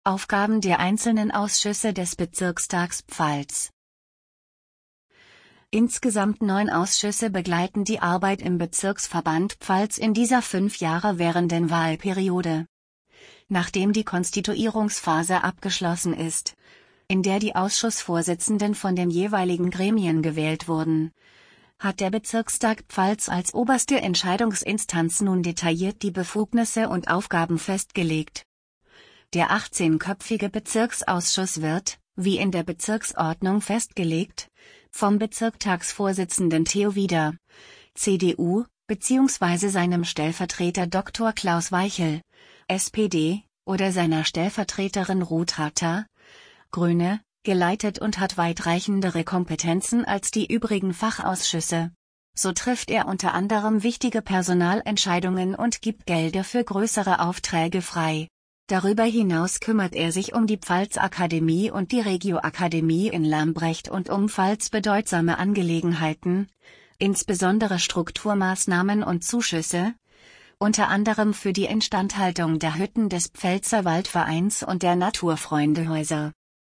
Aufgaben der einzelnen Ausschüsse des Bezirkstags Pfalz. Insgesamt 9 Ausschüsse begleiten die Arbeit im Bezirksverband Pfalz in dieser 5 Jahre währenden Wahlperiode. Nachdem die Konstituierungsphase abgeschlossen ist, in der die Ausschussvorsitzenden von den jeweiligen Gremien gewählt wurden, hat der Bezirkstag Pfalz als oberste Entscheidungsinstanz nun detailliert die Befugnisse und Aufgaben festgelegt. Der 18-köpfige Bezirksausschuss wird, wie in der Bezirksordnung festgelegt, vom Bezirkstagsvorsitzenden Theo Wieder, CDU, bzw. seinem Stellvertreter Dr. Klaus Weichel, SPD, oder seiner Stellvertreterin Ruth Harter, Grüne, geleitet und hat weitreichendere Kompetenzen als die übrigen Fachausschüsse. So trifft er unter anderem wichtige Personalentscheidungen und gibt Gelder für größere Aufträge frei. Darüber hinaus kümmert er sich um die Pfalz-Akademie und die Regio-Akademie in Lambrecht und um Pfalz bedeutsame Angelegenheiten, insbesondere Strukturmaßnahmen und Zuschüsse, unter anderem für die Instandhaltung der Hütten des Pfälzer Waldvereins und der Naturfreundehäuser.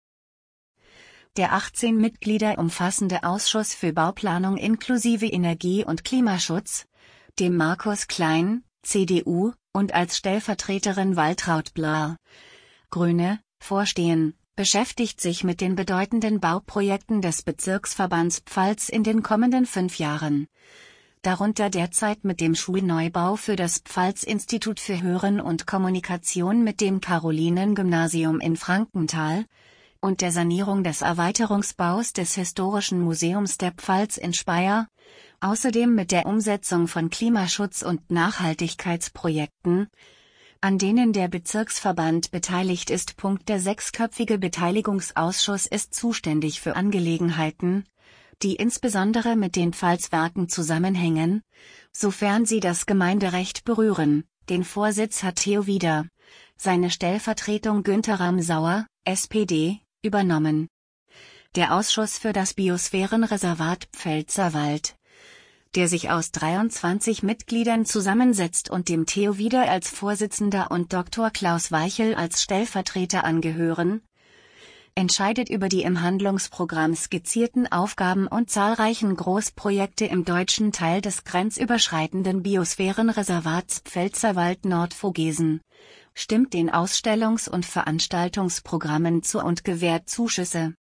Der 18 Mitglieder umfassende Ausschuss für Bauplanung inklusive Energie- und Klimaschutz, dem Markus Klein, CDU, und als Stellvertreterin Waltraud Blahr, Grüne, vorstehen, beschäftigt sich mit den bedeutenden Bauprojekten des Bezirksverbands Pfalz in den kommenden 5 Jahren. Darunter derzeit mit dem Schulneubau für das Pfalz-Institut für Hören und Kommunikation mit dem Carolinen-Gymnasium in Frankenthal und der Sanierung des Erweiterungsbaus des Historischen Museums der Pfalz in Speyer, außerdem mit der Umsetzung von Klimaschutz- und Nachhaltigkeitsprojekten, an denen der Bezirksverband beteiligt ist. Der 6-köpfige Beteiligungsausschuss ist zuständig für Angelegenheiten, die insbesondere mit den Pfalzwerken zusammenhängen, sofern sie das Gemeinderecht berühren. Den Vorsitz hat Theo Wieder, seine Stellvertretung Günther Ramsauer, SPD, übernommen. Der Ausschuss für das Biosphärenreservat Pfälzerwald, der sich aus 23 Mitgliedern zusammensetzt und dem Theo Wieder als Vorsitzender und Dr. Klaus Weichel als Stellvertreter angehören, entscheidet über die im Handlungsprogramm skizzierten Aufgaben und zahlreichen Großprojekte im deutschen Teil des grenzüberschreitenden Biosphärenreservats Pfälzerwald-Nordvogesen, stimmt den Ausstellungs- und Veranstaltungsprogrammen zu und gewährt Zuschüsse.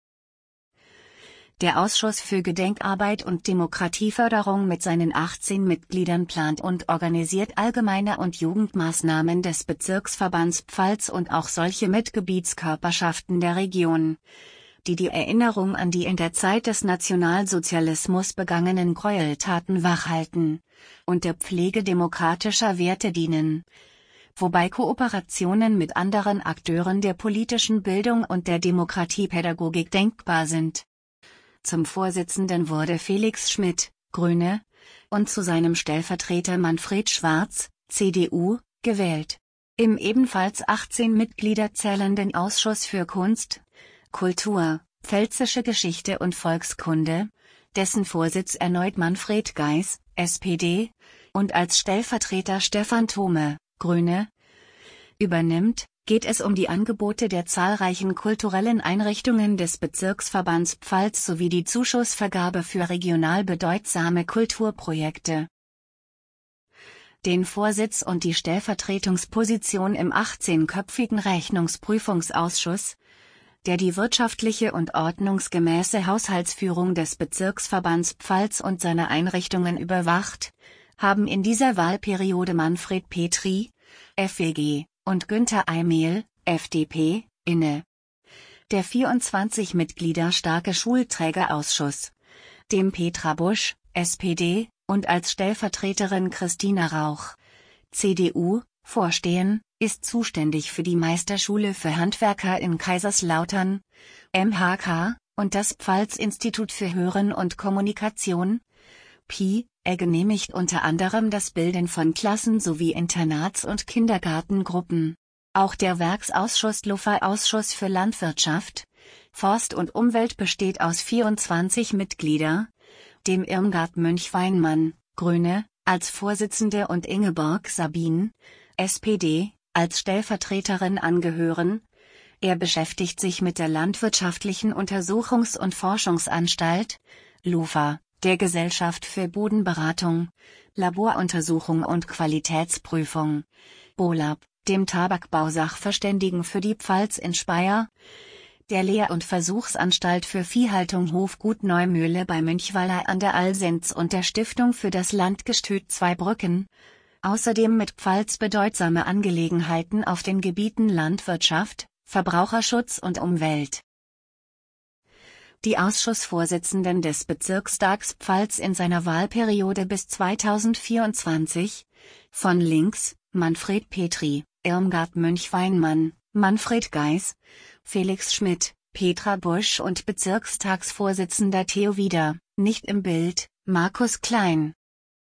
Der Ausschuss für Gedenkarbeit und Demokratieförderung mit seinen 18 Mitgliedern plant und organisiert allgemeine und Jugendmaßnahmen des Bezirksverbands Pfalz und auch solche mit Gebietskörperschaften der Region, die die Erinnerung an die in der Zeit des Nationalsozialismus begangenen Gräueltaten wachhalten und der Pflege demokratischer Werte dienen, wobei Kooperationen mit anderen Akteuren der politischen Bildung und der Demokratiepädagogik denkbar sind. Zum Vorsitzenden wurde Felix Schmidt, Grüne, und zu seinem Stellvertreter Manfred Schwarz, CDU, gewählt. Im ebenfalls 18 Mitglieder zählenden Ausschuss für Kunst, Kultur, Pfälzische Geschichte und Volkskunde, dessen Vorsitz erneut Manfred Geis, SPD, und als Stellvertreter Stefan Thome, Grüne, übernimmt, geht es um die Angebote der zahlreichen kulturellen Einrichtungen des Bezirksverbands Pfalz sowie die Zuschussvergabe für regional bedeutsame Kulturprojekte. Den Vorsitz und die Stellvertretungsposition im 18-köpfigen Rechnungsprüfungsausschuss, der die wirtschaftliche und ordnungsgemäße Haushaltsführung des Bezirksverbands Pfalz und seiner Einrichtungen überwacht, haben in dieser Wahlperiode Manfred Petri, FWG, und Günther Eimehl, FDP, inne. Der 24 Mitglieder starke Schulträgerausschuss, dem Petra Busch, SPD, und als Stellvertreterin Christina Rauch, CDU, vorstehen, ist zuständig für die Meisterschule für Handwerker in Kaiserslautern, MHK, und das Pfalz-Institut für Hören und Kommunikation, PI. Er genehmigt unter anderem das Bilden von Klassen sowie Internats- und Kindergartengruppen. Auch der Werksausschuss LUFA-Ausschuss für Landwirtschaft, Forst und Umwelt besteht aus 24 Mitglieder, dem Irmgard Münch-Weinmann, Grüne, als Vorsitzende und Ingeborg Sabin, SPD, als Stellvertreterin angehören, Er beschäftigt sich mit der Landwirtschaftlichen Untersuchungs- und Forschungsanstalt, LUFA, der Gesellschaft für Bodenberatung, Laboruntersuchung und Qualitätsprüfung, BOLAB, dem Tabakbausachverständigen für die Pfalz in Speyer, der Lehr- und Versuchsanstalt für Viehhaltung Hofgut Neumühle bei Münchweiler an der Alsenz und der Stiftung für das Landgestüt Zweibrücken, außerdem mit Pfalz bedeutsame Angelegenheiten auf den Gebieten Landwirtschaft, Verbraucherschutz und Umwelt. Die Ausschussvorsitzenden des Bezirkstags Pfalz in seiner Wahlperiode bis 2024, von links, Manfred Petri, Irmgard Münch-Weinmann, Manfred Geis, Felix Schmidt, Petra Busch und Bezirkstagsvorsitzender Theo Wieder, nicht im Bild, Markus Klein.